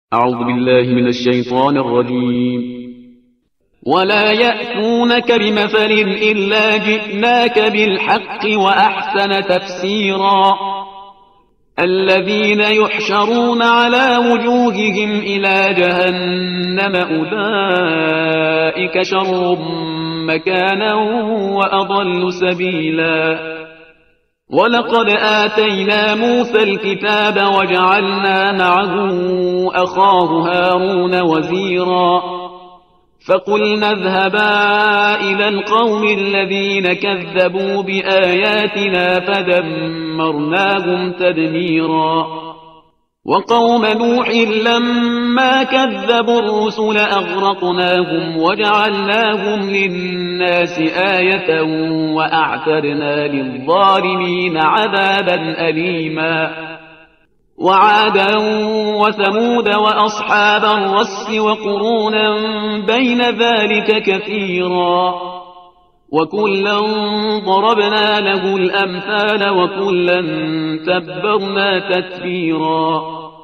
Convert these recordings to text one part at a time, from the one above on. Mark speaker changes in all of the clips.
Speaker 1: أعوذ بالله من الشيطان الرجيم. ولا يأتونك بمثل إلا جئناك بالحق وأحسن تفسيرا الذين يحشرون على وجوههم إلى جهنم أولئك شر مكانا وأضل سبيلا. ولقد آتينا موسى الكتاب وجعلنا معه أخاه هارون وزيرا فقلنا اذهبا إلى القوم الذين كذبوا بآياتنا فدمرناهم تدميرا. وقوم نوح لما كذبوا الرسل أغرقناهم وجعلناهم للناس آية وأعتدنا للظالمين عذابا أليما. وعادا وثمود وأصحاب الرس وقرونا بين ذلك كثيرا وكلا ضربنا له الأمثال وكلا تبرنا تتبيرا.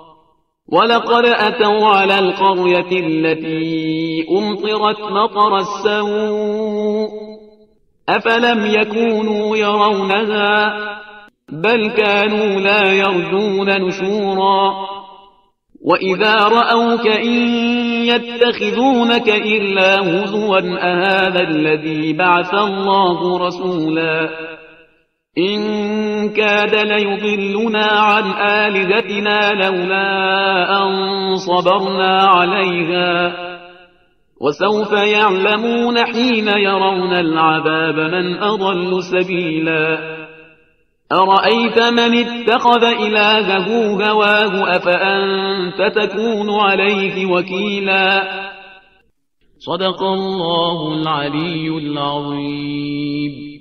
Speaker 1: ولقد أتوا على القرية التي أمطرت مطر السوء أفلم يكونوا يرونها بل كانوا لا يرجون نشورا. وإذا رأوك إن يتخذونك إلا هزوا أهذا الذي بعث الله رسولا إن كاد ليضلنا عن آلهتنا لولا أن صبرنا عليها وسوف يعلمون حين يرون العذاب من أضل سبيلا. أرأيت من اتخذ إلهه هواه أفأنت تكون عليه وكيلا. صدق الله العلي العظيم.